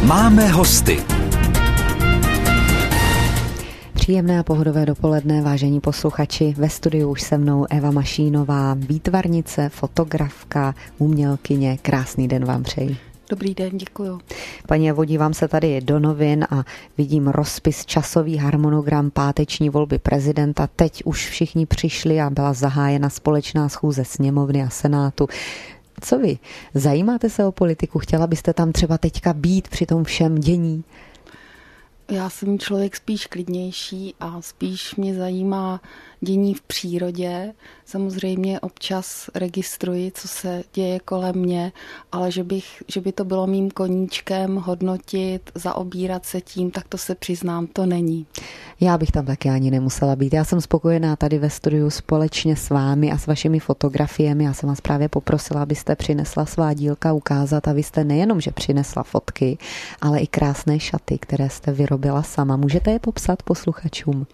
Máme hosty. Příjemné a pohodové dopoledne, vážení posluchači. Ve studiu už se mnou Eva Mašínová, výtvarnice, fotografka, umělkyně. Krásný den vám přeji. Dobrý den, děkuju. Paní Evo, dívám se tady do novin a vidím rozpis, časový harmonogram páteční volby prezidenta. Teď už všichni přišli a byla zahájena společná schůze sněmovny a senátu. Co vy? Zajímáte se o politiku? Chtěla byste tam třeba teďka být při tom všem dění? Já jsem člověk spíš klidnější a spíš mě zajímá dění v přírodě. Samozřejmě občas registruji, co se děje kolem mě, ale že by to bylo mým koníčkem hodnotit, zaobírat se tím, tak to se přiznám, to není. Já bych tam taky ani nemusela být. Já jsem spokojená tady ve studiu společně s vámi a s vašimi fotografiemi. Já jsem vás právě poprosila, abyste přinesla svá dílka ukázat a vy jste nejenom, že přinesla fotky, ale i krásné šaty, které jste vyrobila sama. Můžete je popsat posluchačům?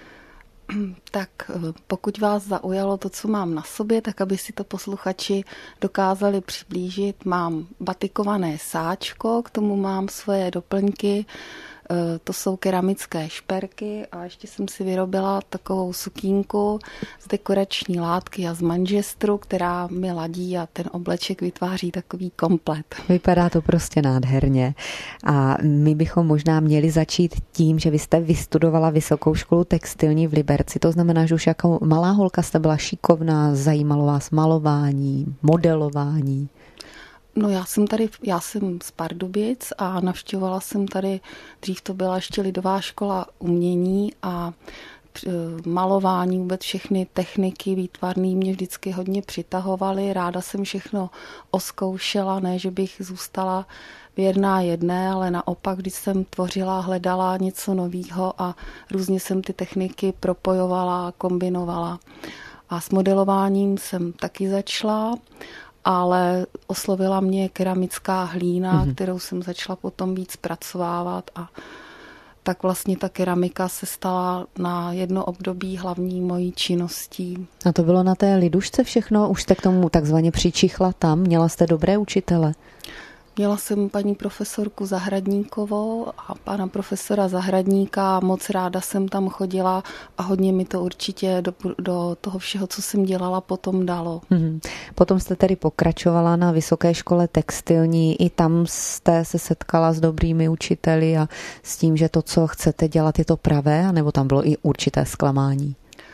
Tak pokud vás zaujalo to, co mám na sobě, tak aby si to posluchači dokázali přiblížit, mám batikované sáčko, k tomu mám svoje doplňky, to jsou keramické šperky a ještě jsem si vyrobila takovou sukínku z dekorační látky a z manžestru, která mi ladí a ten obleček vytváří takový komplet. Vypadá to prostě nádherně a my bychom možná měli začít tím, že vy jste vystudovala Vysokou školu textilní v Liberci. To znamená, že už jako malá holka jste byla šikovná, zajímalo vás malování, modelování. No já jsem z Pardubic a navštěvovala jsem tady, dřív to byla ještě lidová škola umění a malování, vůbec všechny techniky výtvarné mě vždycky hodně přitahovaly. Ráda jsem všechno oskoušela, ne, že bych zůstala věrná jedné, ale naopak, když jsem tvořila, hledala něco nového a různě jsem ty techniky propojovala, kombinovala. A s modelováním jsem taky začala, ale oslovila mě keramická hlína, kterou jsem začala potom víc zpracovávat a tak vlastně ta keramika se stala na jedno období hlavní mojí činností. A to bylo na té lidušce všechno? Už jste k tomu takzvaně přičichla tam? Měla jste dobré učitele? Měla jsem paní profesorku Zahradníkovou a pana profesora Zahradníka. Moc ráda jsem tam chodila a hodně mi to určitě do toho všeho, co jsem dělala, potom dalo. Potom jste tedy pokračovala na Vysoké škole textilní. I tam jste se setkala s dobrými učiteli a s tím, že to, co chcete dělat, je to pravé, anebo tam bylo i určité zklamání?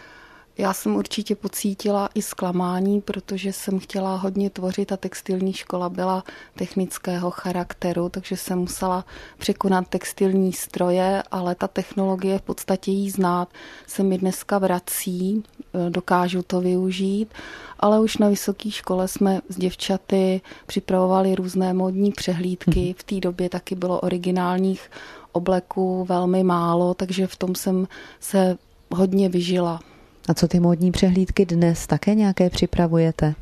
Já jsem určitě pocítila i zklamání, protože jsem chtěla hodně tvořit a textilní škola byla technického charakteru, takže jsem musela překonat textilní stroje, ale ta technologie v podstatě jí znát se mi dneska vrací, dokážu to využít, ale už na vysoké škole jsme s děvčaty připravovali různé módní přehlídky, v té době taky bylo originálních obleků velmi málo, takže v tom jsem se hodně vyžila. A co ty módní přehlídky dnes? Také nějaké připravujete?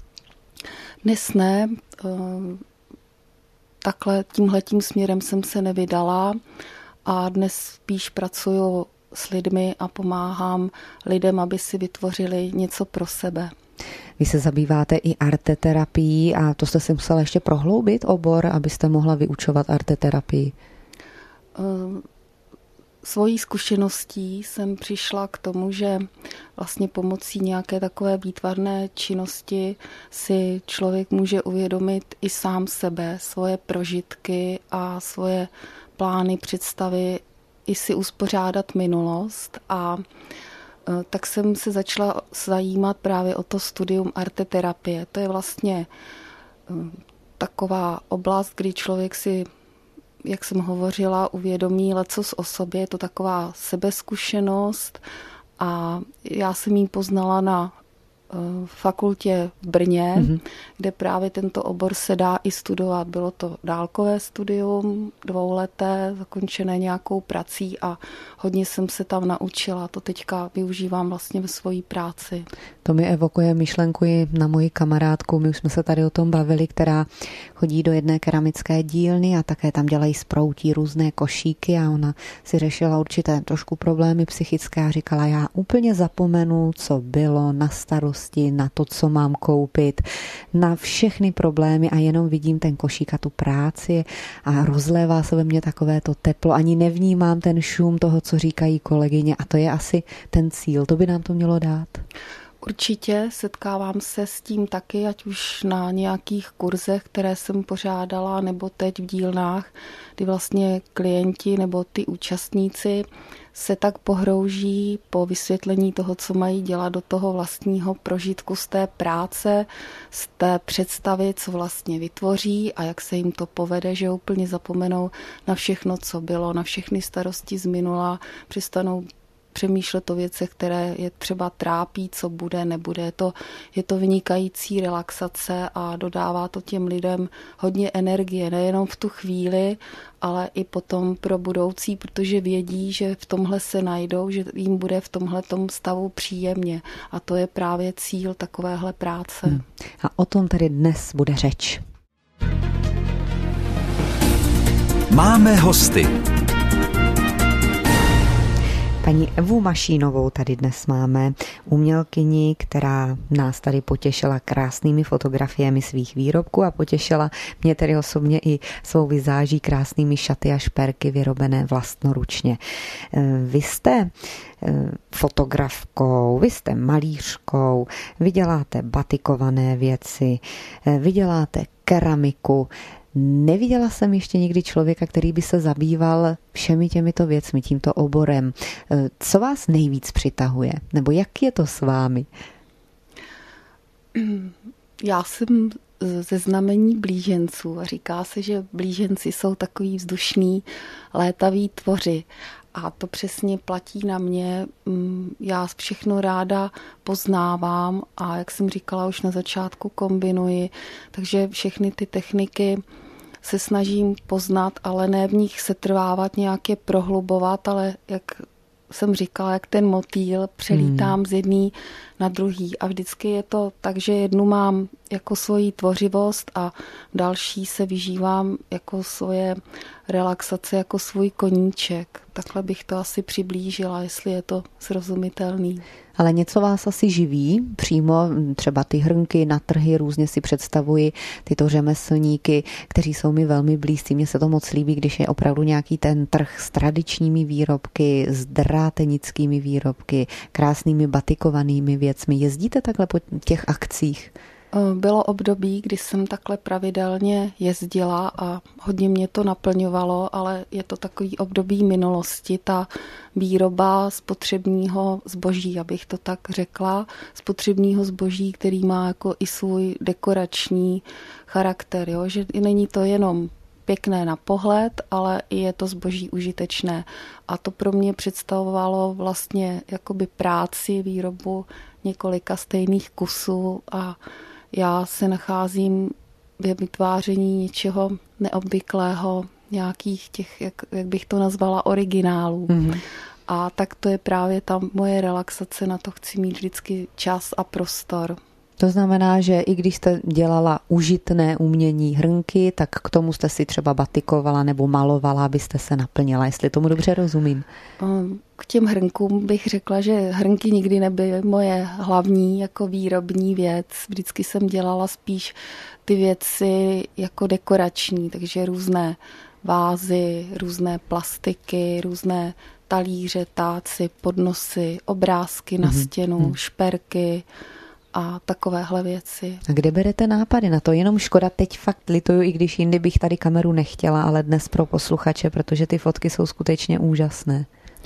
Dnes ne. Takhle tímhletím směrem jsem se nevydala a dnes spíš pracuju s lidmi a pomáhám lidem, aby si vytvořili něco pro sebe. Vy se zabýváte i arteterapií a to jste si musela ještě prohloubit obor, abyste mohla vyučovat arteterapii. Svojí zkušeností jsem přišla k tomu, že vlastně pomocí nějaké takové výtvarné činnosti si člověk může uvědomit i sám sebe, svoje prožitky a svoje plány, představy, i si uspořádat minulost. A tak jsem se začala zajímat právě o to studium arteterapie. To je vlastně taková oblast, kdy člověk si, jak jsem hovořila, uvědomí lecos o sobě, je to taková sebezkušenost a já jsem ji poznala na fakultě v Brně, kde právě tento obor se dá i studovat. Bylo to dálkové studium, 2leté, zakončené nějakou prací a hodně jsem se tam naučila. To teďka využívám vlastně ve svojí práci. To mi evokuje myšlenku i na moji kamarádku. My už jsme se tady o tom bavili, která chodí do jedné keramické dílny a také tam dělají z proutí různé košíky a ona si řešila určité trošku problémy psychické a říkala, já úplně zapomenu, co bylo na starost starosti, na to, co mám koupit, na všechny problémy a jenom vidím ten košík a tu práci a rozlévá se ve mně takové to teplo. Ani nevnímám ten šum toho, co říkají kolegyně a to je asi ten cíl. To by nám to mělo dát. Určitě setkávám se s tím taky, ať už na nějakých kurzech, které jsem pořádala, nebo teď v dílnách, kdy vlastně klienti nebo ty účastníci se tak pohrouží po vysvětlení toho, co mají dělat, do toho vlastního prožitku z té práce, z té představy, co vlastně vytvoří a jak se jim to povede, že úplně zapomenou na všechno, co bylo, na všechny starosti z minula, přestanou přemýšlet o věcech, které je třeba trápí, co bude, nebude. Je to vynikající relaxace a dodává to těm lidem hodně energie, nejenom v tu chvíli, ale i potom pro budoucí, protože vědí, že v tomhle se najdou, že jim bude v tomhletom stavu příjemně. A to je právě cíl takovéhle práce. A o tom tady dnes bude řeč. Máme hosty. Paní Evu Mašínovou tady dnes máme, umělkyni, která nás tady potěšila krásnými fotografiemi svých výrobků a potěšila mě tedy osobně i svou vizáží krásnými šaty a šperky vyrobené vlastnoručně. Vy jste fotografkou, vy jste malířkou, vy děláte batikované věci, vy děláte keramiku. Neviděla jsem ještě nikdy člověka, který by se zabýval všemi těmito věcmi, tímto oborem. Co vás nejvíc přitahuje? Nebo jak je to s vámi? Já jsem ze znamení blíženců a říká se, že blíženci jsou takový vzdušný, létaví tvoři. A to přesně platí na mě. Já všechno ráda poznávám a jak jsem říkala, už na začátku kombinuji. Takže všechny ty techniky se snažím poznat, ale ne v nich se trvávat, nějak je prohlubovat, ale jak jsem říkala, jak ten motýl přelítám z jedný na druhý a vždycky je to tak, že jednu mám jako svoji tvořivost a další se vyžívám jako svoje relaxace, jako svůj koníček. Takhle bych to asi přiblížila, jestli je to srozumitelný. Ale něco vás asi živí, přímo třeba ty hrnky na trhy, různě si představuji tyto řemeslníky, kteří jsou mi velmi blízcí. Mně se to moc líbí, když je opravdu nějaký ten trh s tradičními výrobky, s drátenickými výrobky, krásnými batikovanými věcmi. Jezdíte takhle po těch akcích? Bylo období, kdy jsem takhle pravidelně jezdila a hodně mě to naplňovalo, ale je to takový období minulosti, ta výroba spotřebního zboží, abych to tak řekla, spotřebního zboží, který má jako i svůj dekorační charakter, jo? Že není to jenom pěkné na pohled, ale i je to zboží užitečné. A to pro mě představovalo vlastně jakoby práci, výrobu několika stejných kusů a já se nacházím ve vytváření něčeho neobvyklého, nějakých těch, jak bych to nazvala, originálů. A tak to je právě ta moje relaxace, na to chci mít vždycky čas a prostor. To znamená, že i když jste dělala užitné umění hrnky, tak k tomu jste si třeba batikovala nebo malovala, abyste se naplnila, jestli tomu dobře rozumím. K těm hrnkům bych řekla, že hrnky nikdy nebyly moje hlavní jako výrobní věc. Vždycky jsem dělala spíš ty věci jako dekorační, takže různé vázy, různé plastiky, různé talíře, táci, podnosy, obrázky na stěnu, šperky a takovéhle věci. A kde berete nápady na to? Jenom škoda, teď fakt lituju, i když jindy bych tady kameru nechtěla, ale dnes pro posluchače, protože ty fotky jsou skutečně úžasné.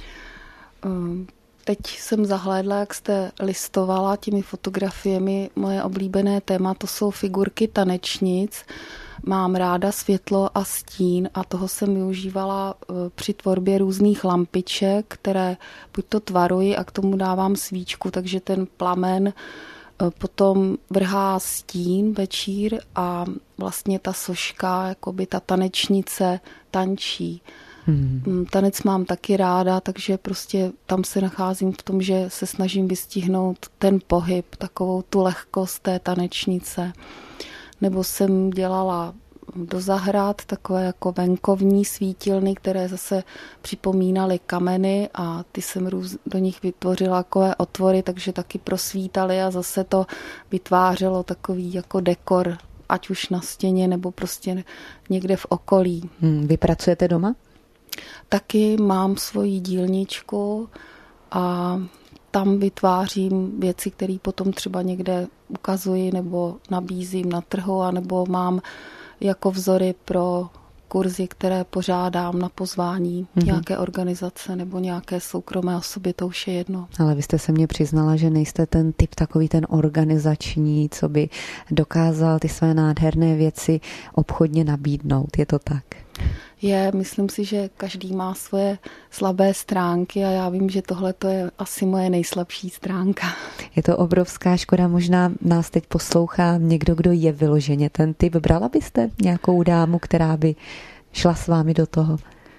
Teď jsem zahlédla, jak jste listovala těmi fotografiemi. Moje oblíbené téma, to jsou figurky tanečnic. Mám ráda světlo a stín a toho jsem využívala při tvorbě různých lampiček, které buď to tvaruji a k tomu dávám svíčku, takže ten plamen potom vrhá stín večír a vlastně ta soška, jakoby ta tanečnice tančí. Tanec mám taky ráda, takže prostě tam se nacházím v tom, že se snažím vystihnout ten pohyb, takovou tu lehkost té tanečnice. Nebo jsem dělala do zahrad, takové jako venkovní svítilny, které zase připomínaly kameny a ty jsem do nich vytvořila takové otvory, takže taky prosvítaly a zase to vytvářelo takový jako dekor, ať už na stěně nebo prostě někde v okolí. Vy pracujete doma? Taky mám svoji dílničku a tam vytvářím věci, které potom třeba někde ukazuji nebo nabízím na trhu, anebo mám jako vzory pro kurzy, které pořádám na pozvání nějaké organizace nebo nějaké soukromé osoby, to už je jedno. Ale vy jste se mně přiznala, že nejste ten typ takový ten organizační, co by dokázal ty své nádherné věci obchodně nabídnout. Je to tak? Myslím si, že každý má svoje slabé stránky a já vím, že tohle to je asi moje nejslabší stránka. Je to obrovská škoda, možná nás teď poslouchá někdo, kdo je vyloženě ten typ. Brala byste nějakou dámu, která by šla s vámi do toho?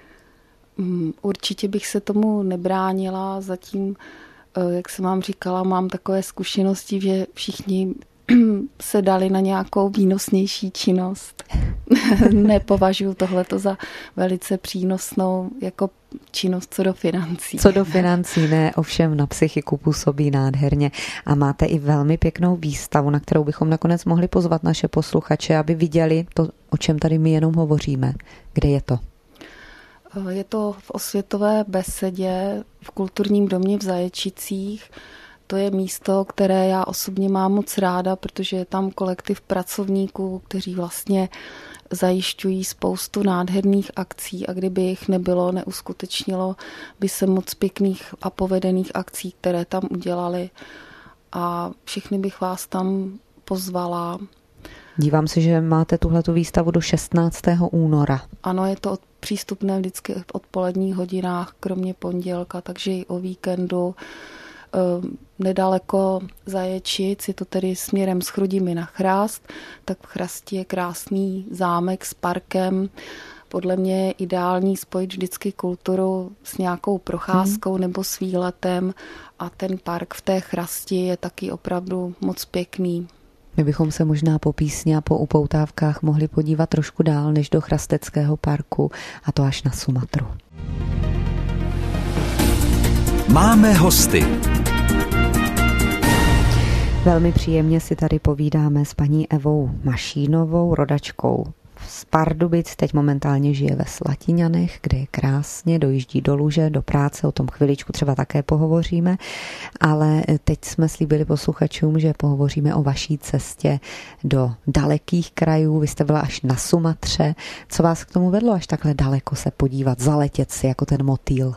Určitě bych se tomu nebránila, zatím, jak jsem vám říkala, mám takové zkušenosti, že všichni se dali na nějakou výnosnější činnost. Nepovažuji tohleto za velice přínosnou jako činnost co do financí. Co do financí, ne, ovšem na psychiku působí nádherně. A máte i velmi pěknou výstavu, na kterou bychom nakonec mohli pozvat naše posluchače, aby viděli to, o čem tady my jenom hovoříme. Kde je to? Je to v Osvětové besedě v Kulturním domě v Zaječicích. To je místo, které já osobně mám moc ráda, protože je tam kolektiv pracovníků, kteří vlastně zajišťují spoustu nádherných akcí a kdyby jich nebylo, neuskutečnilo by se moc pěkných a povedených akcí, které tam udělali. A všechny bych vás tam pozvala. Dívám se, že máte tuhletu výstavu do 16. února. Ano, je to přístupné vždycky v odpoledních hodinách, kromě pondělka, takže i o víkendu. Nedaleko Zaječic, je to tedy směrem z Chrudimi na Chrást, tak v Chrasti je krásný zámek s parkem. Podle mě je ideální spojit vždycky kulturu s nějakou procházkou nebo s výletem a ten park v té Chrasti je taky opravdu moc pěkný. My bychom se možná po písni a po upoutávkách mohli podívat trošku dál než do Chrasteckého parku a to až na Sumatru. Máme hosty. Velmi příjemně si tady povídáme s paní Evou Mašínovou, rodačkou z Pardubic, teď momentálně žije ve Slatiňanech, kde je krásně, dojíždí do Luže, do práce, o tom chviličku třeba také pohovoříme, ale teď jsme slíbili posluchačům, že pohovoříme o vaší cestě do dalekých krajů, vy jste byla až na Sumatře, co vás k tomu vedlo až takhle daleko se podívat, zaletět si jako ten motýl?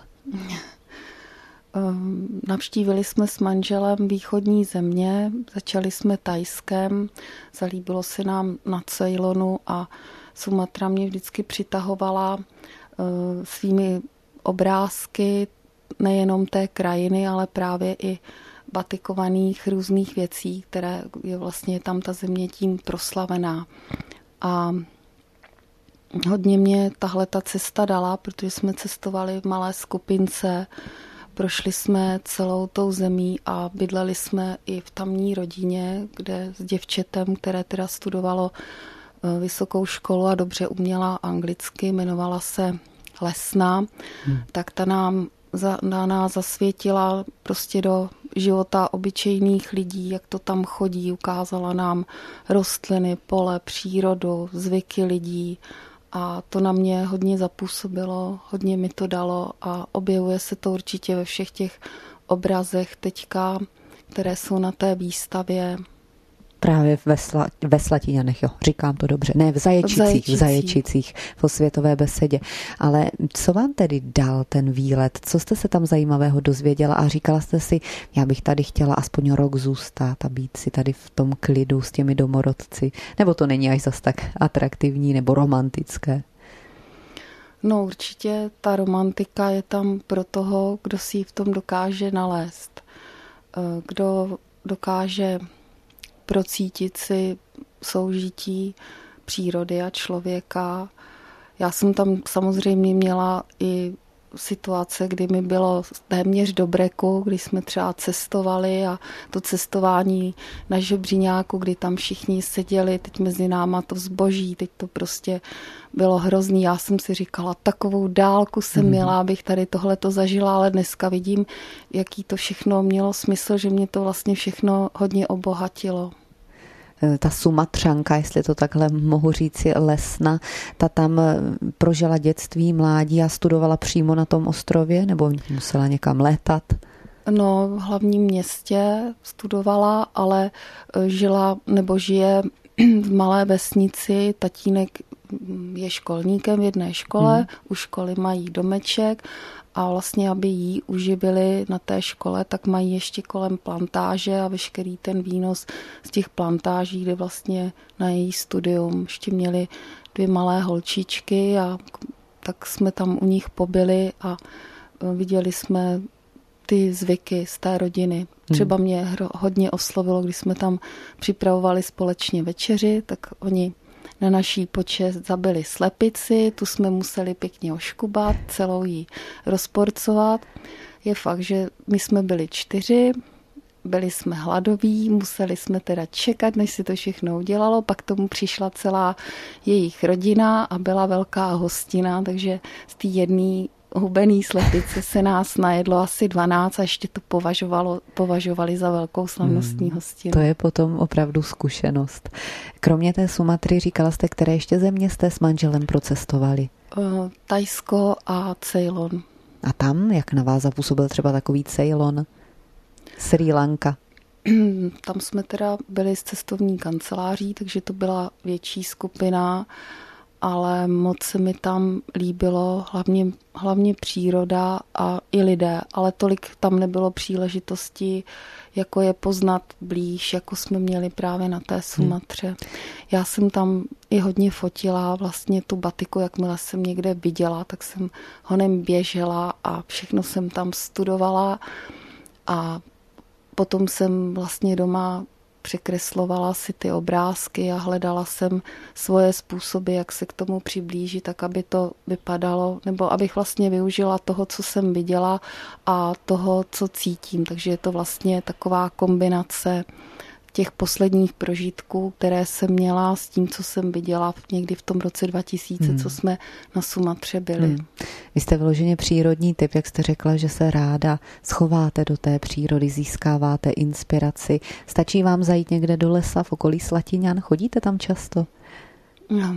Navštívili jsme s manželem východní země, začali jsme Thajskem, zalíbilo se nám na Ceylonu a Sumatra mě vždycky přitahovala svými obrázky nejenom té krajiny, ale právě i batikovaných různých věcí, které je vlastně tam ta země tím proslavená. A hodně mě tahle ta cesta dala, protože jsme cestovali v malé skupince, prošli jsme celou tou zemí a bydleli jsme i v tamní rodině, kde s děvčetem, které teda studovalo vysokou školu a dobře uměla anglicky, jmenovala se Lesna, tak ta nás zasvětila prostě do života obyčejných lidí, jak to tam chodí, ukázala nám rostliny, pole, přírodu, zvyky lidí. A to na mě hodně zapůsobilo, hodně mi to dalo a objevuje se to určitě ve všech těch obrazech teďka, které jsou na té výstavě. Právě ve Slatiňanech, jo, říkám to dobře. Ne, v Zaječicích, v Osvětové besedě. Ale co vám tedy dal ten výlet? Co jste se tam zajímavého dozvěděla a říkala jste si, já bych tady chtěla aspoň rok zůstat a být si tady v tom klidu s těmi domorodci? Nebo to není až zas tak atraktivní nebo romantické? No určitě ta romantika je tam pro toho, kdo si ji v tom dokáže nalézt. Kdo dokáže procítit si soužití přírody a člověka. Já jsem tam samozřejmě měla i situace, kdy mi bylo téměř do breku, kdy jsme třeba cestovali a to cestování na Žebříňáku, kdy tam všichni seděli, teď mezi náma to zboží, teď to prostě bylo hrozný. Já jsem si říkala, takovou dálku jsem měla, abych tady tohleto zažila, ale dneska vidím, jaký to všechno mělo smysl, že mě to vlastně všechno hodně obohatilo. Ta Sumatřanka, jestli to takhle mohu říci, Lesna, ta tam prožila dětství, mládí a studovala přímo na tom ostrově, nebo musela někam létat? No, v hlavním městě studovala, ale žila nebo žije v malé vesnici. Tatínek je školníkem v jedné škole, u školy mají domeček a vlastně, aby jí uživili na té škole, tak mají ještě kolem plantáže a veškerý ten výnos z těch plantáží, kde vlastně na její studium ještě měli 2 malé holčičky a tak jsme tam u nich pobyli a viděli jsme ty zvyky z té rodiny. Třeba mě hodně oslovilo, když jsme tam připravovali společně večeři, tak oni na naší počest zabili slepici, tu jsme museli pěkně oškubat, celou jí rozporcovat. Je fakt, že my jsme byli 4, byli jsme hladoví, museli jsme teda čekat, než si to všechno udělalo, pak tomu přišla celá jejich rodina a byla velká hostina, takže z té jedné hubený slepice se nás najedlo asi 12 a ještě to považovali za velkou slavnostní hostinu. To je potom opravdu zkušenost. Kromě té Sumatry, říkala jste, které ještě země jste s manželem procestovali? Thajsko a Ceylon. A tam, jak na vás zapůsobil třeba takový Ceylon? Srí Lanka? Tam jsme teda byli s cestovní kanceláří, takže to byla větší skupina, ale moc se mi tam líbilo, hlavně příroda a i lidé, ale tolik tam nebylo příležitosti, jako je poznat blíž, jako jsme měli právě na té Sumatře. Já jsem tam i hodně fotila, vlastně tu batiku, jakmile jsem někde viděla, tak jsem honem běžela a všechno jsem tam studovala a potom jsem vlastně doma překreslovala si ty obrázky a hledala jsem svoje způsoby, jak se k tomu přiblížit, tak aby to vypadalo, nebo abych vlastně využila toho, co jsem viděla a toho, co cítím. Takže je to vlastně taková kombinace těch posledních prožitků, které jsem měla s tím, co jsem viděla někdy v tom roce 2000, co jsme na Sumatře byli. Vy jste vyloženě přírodní typ, jak jste řekla, že se ráda schováte do té přírody, získáváte inspiraci. Stačí vám zajít někde do lesa v okolí Slatiňan? Chodíte tam často? No,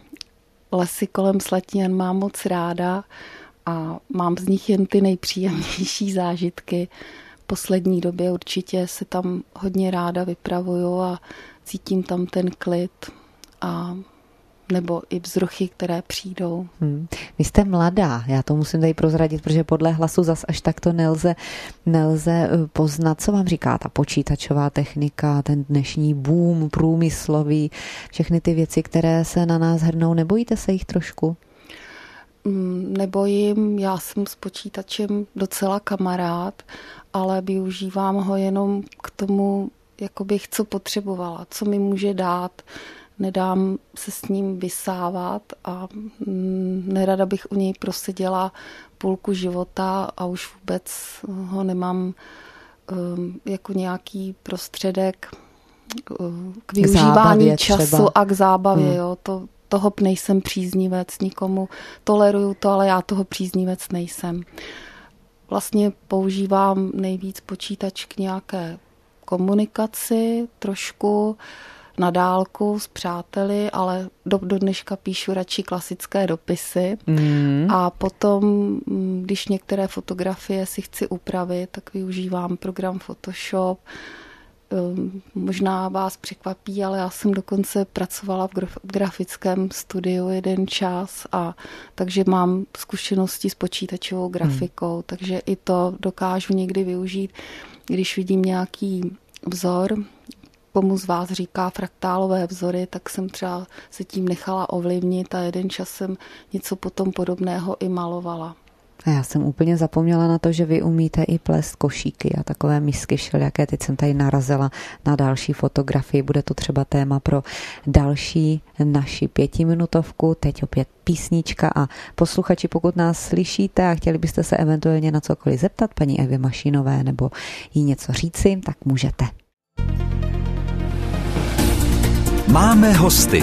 lesy kolem Slatiňan mám moc ráda a mám z nich jen ty nejpříjemnější zážitky. V poslední době určitě se tam hodně ráda vypravuju a cítím tam ten klid a nebo i vzruchy, které přijdou. Vy jste mladá, já to musím tady prozradit, protože podle hlasu zas až tak to nelze poznat. Co vám říká ta počítačová technika, ten dnešní boom průmyslový, všechny ty věci, které se na nás hrnou, nebojíte se jich trošku? Nebojím, já jsem s počítačem docela kamarád, ale využívám ho jenom k tomu, jako bych co potřebovala, co mi může dát. Nedám se s ním vysávat a nerada bych u něj proseděla půlku života a už vůbec ho nemám jako nějaký prostředek k využívání času a k zábavě. Jo, toho nejsem příznivec, nikomu toleruju to, ale já toho příznivec nejsem. Vlastně používám nejvíc počítač k nějaké komunikaci, trošku na dálku s přáteli, ale do dneška píšu radši klasické dopisy. A potom, když některé fotografie si chci upravit, tak využívám program Photoshop. Možná vás překvapí, ale já jsem dokonce pracovala v grafickém studiu jeden čas a takže mám zkušenosti s počítačovou grafikou, takže i to dokážu někdy využít, když vidím nějaký vzor, komu z vás říká fraktálové vzory, tak jsem třeba se tím nechala ovlivnit a jeden čas jsem něco potom podobného i malovala. A já jsem úplně zapomněla na to, že vy umíte i plést košíky a takové misky všelijaké. Teď jsem tady narazila na další fotografii. Bude to třeba téma pro další naši 5minutovku. Teď opět písnička a posluchači, pokud nás slyšíte a chtěli byste se eventuálně na cokoliv zeptat paní Evy Mašínové nebo jí něco říci, tak můžete. Máme hosty.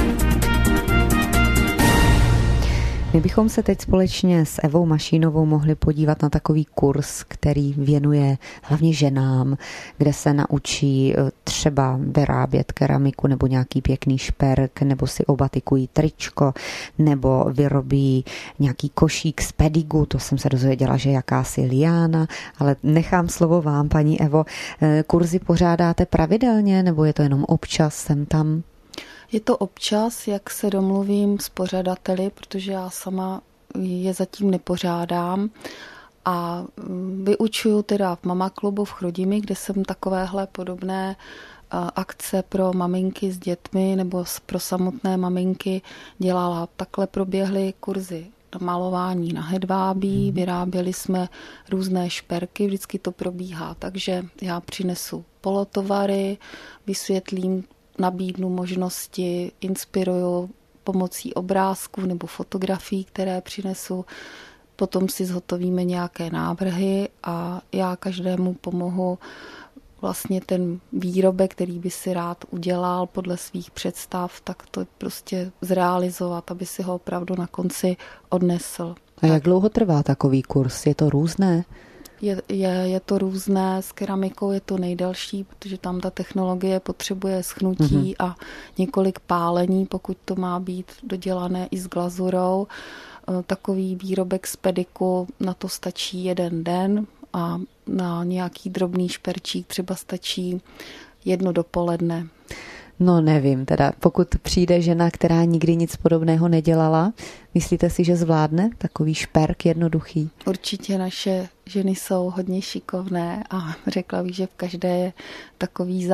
My bychom se teď společně s Evou Mašínovou mohli podívat na takový kurz, který věnuje hlavně ženám, kde se naučí třeba vyrábět keramiku nebo nějaký pěkný šperk, nebo si obatikují tričko, nebo vyrobí nějaký košík z pedigu, to jsem se dozvěděla, že jakási liána, ale nechám slovo vám, paní Evo. Kurzy pořádáte pravidelně, nebo je to jenom občas sem tam? Je to občas, jak se domluvím s pořadateli, protože já sama je zatím nepořádám a vyučuju teda v Mama klubu v Chrudimi, kde jsem takovéhle podobné akce pro maminky s dětmi nebo pro samotné maminky dělala. Takhle proběhly kurzy malování na hedvábí, vyráběli jsme různé šperky, vždycky to probíhá, takže já přinesu polotovary, vysvětlím, nabídnu možnosti, inspiruju pomocí obrázků nebo fotografií, které přinesu. Potom si zhotovíme nějaké návrhy a já každému pomohu vlastně ten výrobek, který by si rád udělal podle svých představ, tak to prostě zrealizovat, aby si ho opravdu na konci odnesl. A jak dlouho trvá takový kurz? Je to různé? Je to různé, s keramikou je to nejdelší, protože tam ta technologie potřebuje schnutí a několik pálení, pokud to má být dodělané i s glazurou. Takový výrobek z pediku, na to stačí 1 den a na nějaký drobný šperčík třeba stačí 1 dopoledne. No nevím, teda pokud přijde žena, která nikdy nic podobného nedělala, myslíte si, že zvládne takový šperk jednoduchý? Určitě naše ženy jsou hodně šikovné a řekla bych, že v každé je takový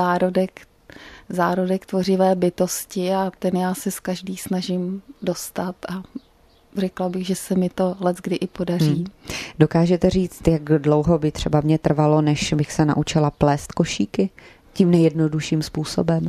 zárodek tvořivé bytosti a ten já se s každý snažím dostat a řekla bych, že se mi to leckdy i podaří. Dokážete říct, jak dlouho by třeba mě trvalo, než bych se naučila plést košíky? Tím nejjednodušším způsobem?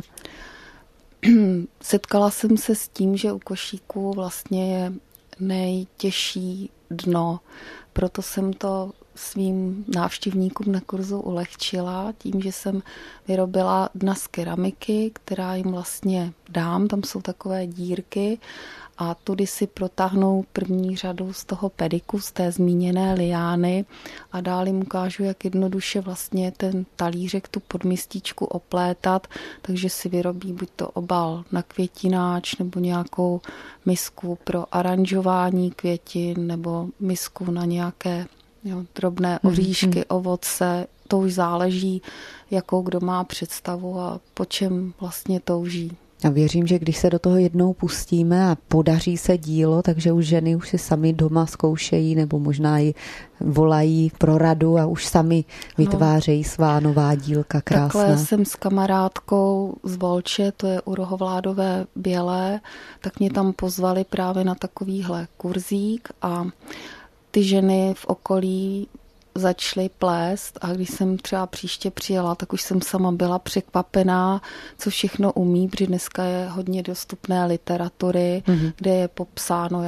Setkala jsem se s tím, že u košíků vlastně je nejtěžší dno. Proto jsem to svým návštěvníkům na kurzu ulehčila tím, že jsem vyrobila dna z keramiky, která jim vlastně dám. Tam jsou takové dírky a tudy si protáhnou první řadu z toho pediku, z té zmíněné liány a dál jim ukážu, jak jednoduše vlastně ten talířek, tu podmističku oplétat, takže si vyrobí buď to obal na květináč nebo nějakou misku pro aranžování květin nebo misku na nějaké drobné oříšky, ovoce. To už záleží, jakou kdo má představu a po čem vlastně touží. A věřím, že když se do toho jednou pustíme a podaří se dílo, takže už ženy už si sami doma zkoušejí nebo možná i volají pro radu a už sami vytvářejí svá nová dílka krásná. Takhle jsem s kamarádkou z Volče, to je u Rohovládové Bělé, tak mě tam pozvali právě na takovýhle kurzík a ty ženy v okolí začaly plést a když jsem třeba příště přijela, tak už jsem sama byla překvapená, co všechno umí, protože dneska je hodně dostupné literatury, kde je popsáno,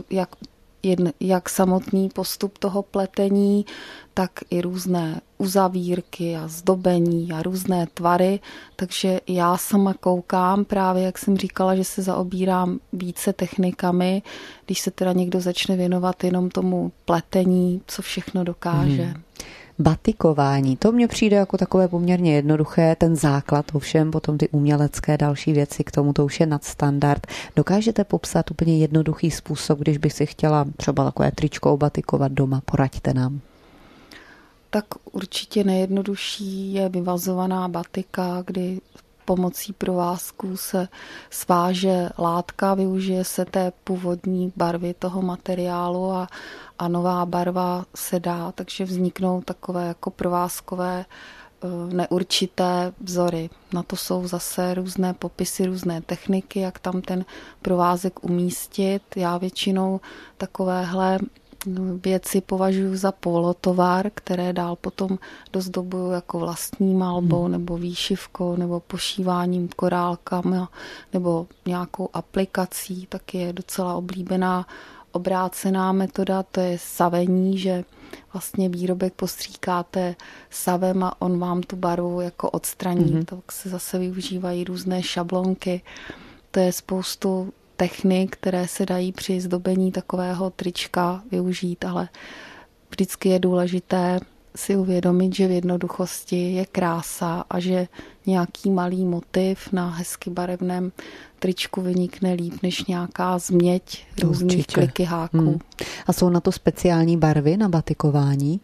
jak samotný postup toho pletení, tak i různé uzavírky a zdobení a různé tvary, takže já sama koukám právě, jak jsem říkala, že se zaobírám více technikami, když se teda někdo začne věnovat jenom tomu pletení, co všechno dokáže. Batikování, to mně přijde jako takové poměrně jednoduché, ten základ, ovšem potom ty umělecké další věci, k tomu to už je nadstandard. Dokážete popsat úplně jednoduchý způsob, když bych si chtěla třeba takové tričko obatikovat doma, poraďte nám. Tak určitě nejjednodušší je vyvazovaná batika, kdy pomocí provázků se sváže látka, využije se té původní barvy toho materiálu a nová barva se dá, takže vzniknou takové jako provázkové neurčité vzory. Na to jsou zase různé popisy, různé techniky, jak tam ten provázek umístit. Já většinou takovéhle věci považuji za polotovar, které dál potom dozdobuju jako vlastní malbou nebo výšivkou nebo pošíváním korálkama nebo nějakou aplikací. Tak je docela oblíbená obrácená metoda, to je savení, že vlastně výrobek postříkáte savem a on vám tu barvu jako odstraní. Tak se zase využívají různé šablonky. To je spoustu technik, které se dají při zdobení takového trička využít, ale vždycky je důležité si uvědomit, že v jednoduchosti je krása a že nějaký malý motiv na hezky barevném tričku vynikne líp než nějaká změť různých kliky háků. A jsou na to speciální barvy na batikování?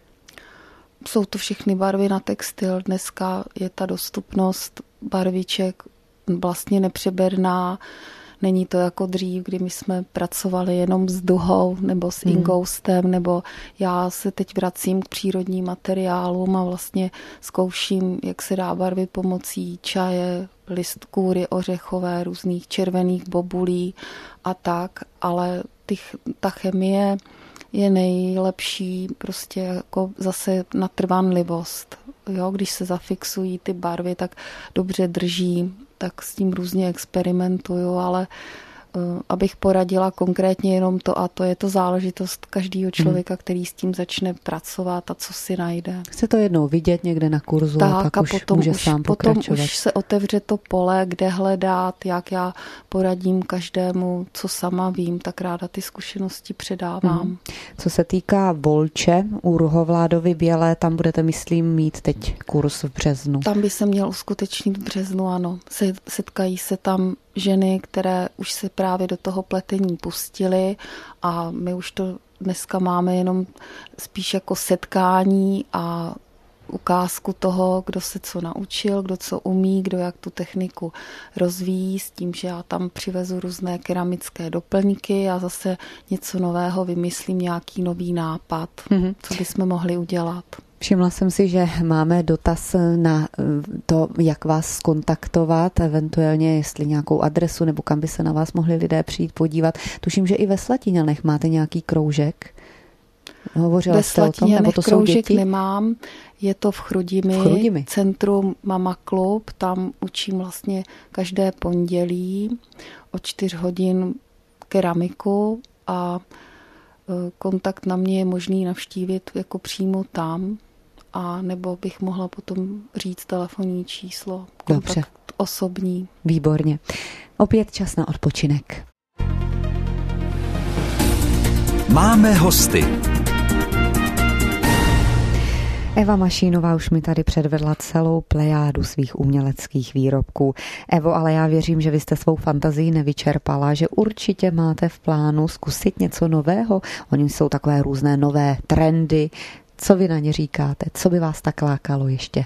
Jsou to všechny barvy na textil. Dneska je ta dostupnost barviček vlastně nepřeberná. Není to jako dřív, kdy my jsme pracovali jenom s duhou nebo s ingoustem, nebo já se teď vracím k přírodním materiálům a vlastně zkouším, jak se dá barvit pomocí čaje, list kůry ořechové, různých červených bobulí a tak, ale ta chemie je nejlepší prostě jako zase na trvanlivost. Jo, když se zafixují ty barvy, tak dobře drží, tak s tím různě experimentuju, ale abych poradila konkrétně jenom to a to je to záležitost každého člověka, který s tím začne pracovat a co si najde. Chce to jednou vidět někde na kurzu a pak už může sám pokračovat. Potom už se otevře to pole, kde hledat, jak já poradím každému, co sama vím, tak ráda ty zkušenosti předávám. Co se týká volče u Ruhovládovy Bělé, tam budete, myslím, mít teď kurz v březnu. Tam by se měl uskutečnit v březnu, ano. Setkají se tam ženy, které už se právě do toho pletení pustily a my už to dneska máme jenom spíš jako setkání a ukázku toho, kdo se co naučil, kdo co umí, kdo jak tu techniku rozvíjí, s tím, že já tam přivezu různé keramické doplňky a zase něco nového vymyslím, nějaký nový nápad, co bychom mohli udělat. Všimla jsem si, že máme dotaz na to, jak vás zkontaktovat, eventuálně jestli nějakou adresu, nebo kam by se na vás mohli lidé přijít podívat. Tuším, že i ve Slatiňanech máte nějaký kroužek. Hovořila jste o tom, nebo to jsou děti? Nemám, je to v Chrudimi, centrum Mama Klub, tam učím vlastně každé pondělí o 4 hodin keramiku a kontakt na mě je možný navštívit jako přímo tam, a nebo bych mohla potom říct telefonní číslo, kontakt Dobře. Osobní. Výborně. Opět čas na odpočinek. Máme hosty. Eva Mašínová už mi tady předvedla celou plejádu svých uměleckých výrobků. Evo, ale já věřím, že vy jste svou fantazii nevyčerpala, že určitě máte v plánu zkusit něco nového. Oni jsou takové různé nové trendy. Co vy na ně říkáte? Co by vás tak lákalo ještě?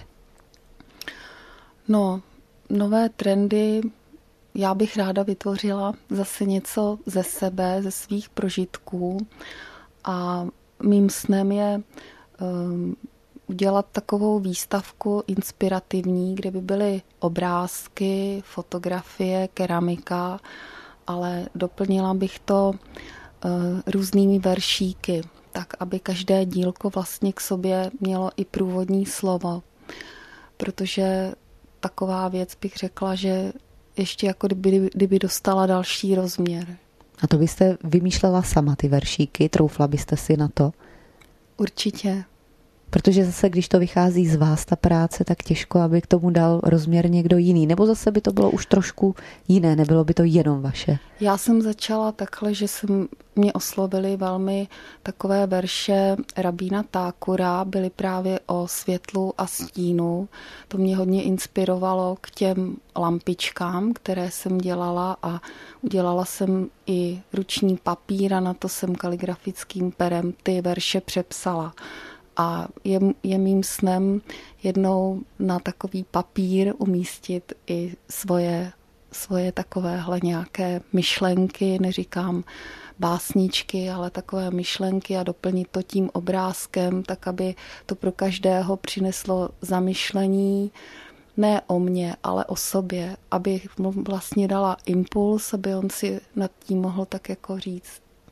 No, nové trendy, já bych ráda vytvořila zase něco ze sebe, ze svých prožitků a mým snem je udělat takovou výstavku inspirativní, kde by byly obrázky, fotografie, keramika, ale doplnila bych to různými veršíky, tak aby každé dílko vlastně k sobě mělo i průvodní slovo, protože taková věc bych řekla, že ještě jako kdyby dostala další rozměr. A to byste vymýšlela sama ty veršíky, troufla byste si na to? Určitě. Protože zase, když to vychází z vás, ta práce, tak těžko, aby k tomu dal rozměr někdo jiný. Nebo zase by to bylo už trošku jiné, nebylo by to jenom vaše. Já jsem začala takhle, že mě oslovily velmi takové verše Rabína Tákura, byly právě o světlu a stínu. To mě hodně inspirovalo k těm lampičkám, které jsem dělala a udělala jsem i ruční papír a na to jsem kaligrafickým perem ty verše přepsala. A je mým snem jednou na takový papír umístit i svoje takovéhle nějaké myšlenky, neříkám básničky, ale takové myšlenky a doplnit to tím obrázkem, tak aby to pro každého přineslo zamyšlení, ne o mně, ale o sobě, aby mu vlastně dala impuls, aby on si nad tím mohl tak jako říct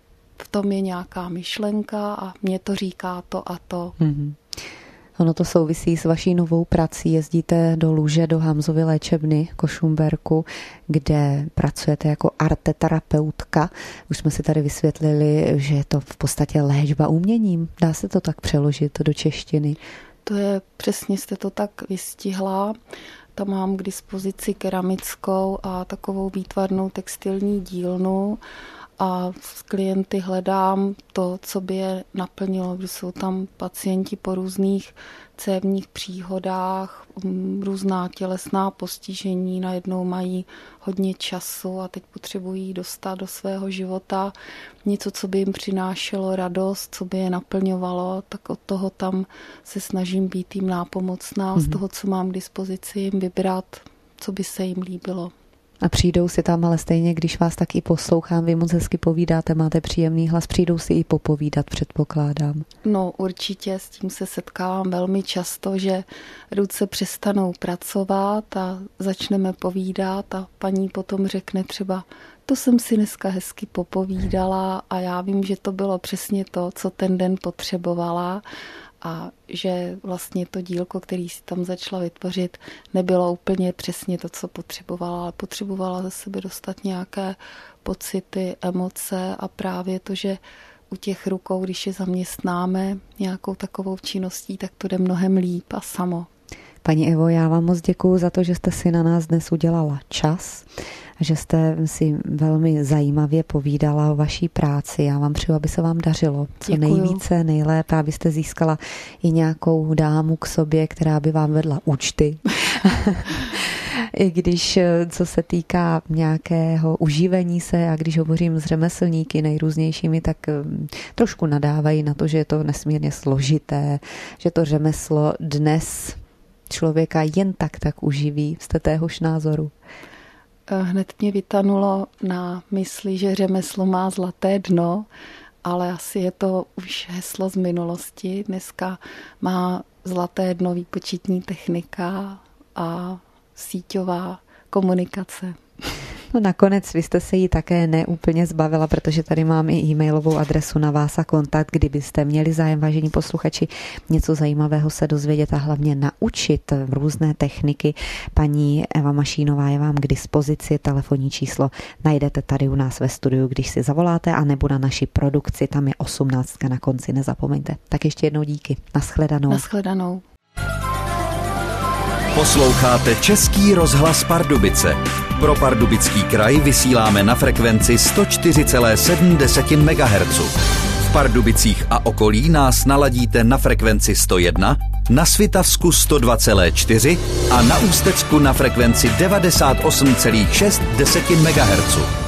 v tom je nějaká myšlenka a mě to říká to a to. Mm-hmm. Ono to souvisí s vaší novou prací. Jezdíte do Luže, do Hamzovy léčebny Košumberku, kde pracujete jako arteterapeutka. Už jsme si tady vysvětlili, že je to v podstatě léčba uměním. Dá se to tak přeložit do češtiny? To je, přesně jste to tak vystihla. Tam mám k dispozici keramickou a takovou výtvarnou textilní dílnu a s klienty hledám to, co by je naplnilo, když jsou tam pacienti po různých cévních příhodách, různá tělesná postižení, najednou mají hodně času a teď potřebují dostat do svého života něco, co by jim přinášelo radost, co by je naplňovalo, tak od toho tam se snažím být jim nápomocná, z toho, co mám k dispozici, jim vybrat, co by se jim líbilo. A přijdou si tam, ale stejně, když vás tak i poslouchám, vy moc hezky povídáte, máte příjemný hlas, přijdou si i popovídat, předpokládám. No určitě, s tím se setkávám velmi často, že ruce přestanou pracovat a začneme povídat a paní potom řekne třeba, to jsem si dneska hezky popovídala a já vím, že to bylo přesně to, co ten den potřebovala. A že vlastně to dílko, který si tam začala vytvořit, nebylo úplně přesně to, co potřebovala, ale potřebovala ze sebe dostat nějaké pocity, emoce a právě to, že u těch rukou, když je zaměstnáme nějakou takovou činností, tak to jde mnohem líp a samo. Paní Evo, já vám moc děkuju za to, že jste si na nás dnes udělala čas a že jste si velmi zajímavě povídala o vaší práci. Já vám přeju, aby se vám dařilo co nejvíce, nejlépe, abyste získala i nějakou dámu k sobě, která by vám vedla účty. I když, co se týká nějakého uživení se, a když hovořím s řemeslníky nejrůznějšími, tak trošku nadávají na to, že je to nesmírně složité, že to řemeslo dnes člověka jen tak uživí. Jste téhož názoru? Hned mě vytanulo na mysli, že řemeslo má zlaté dno, ale asi je to už heslo z minulosti. Dneska má zlaté dno výpočetní technika a síťová komunikace. No nakonec vy jste se jí také neúplně zbavila, protože tady mám i e-mailovou adresu na vás a kontakt, kdybyste měli zájem, vážení posluchači, něco zajímavého se dozvědět a hlavně naučit různé techniky. Paní Eva Mašínová je vám k dispozici, telefonní číslo najdete tady u nás ve studiu, když si zavoláte, a nebo na naší produkci, tam je 18 na konci, nezapomeňte. Tak ještě jednou díky. Nashledanou. Nashledanou. Posloucháte Český rozhlas Pardubice. Pro Pardubický kraj vysíláme na frekvenci 104,7 MHz. V Pardubicích a okolí nás naladíte na frekvenci 101, na Svitavsku 102,4 a na Ústecku na frekvenci 98,6 MHz.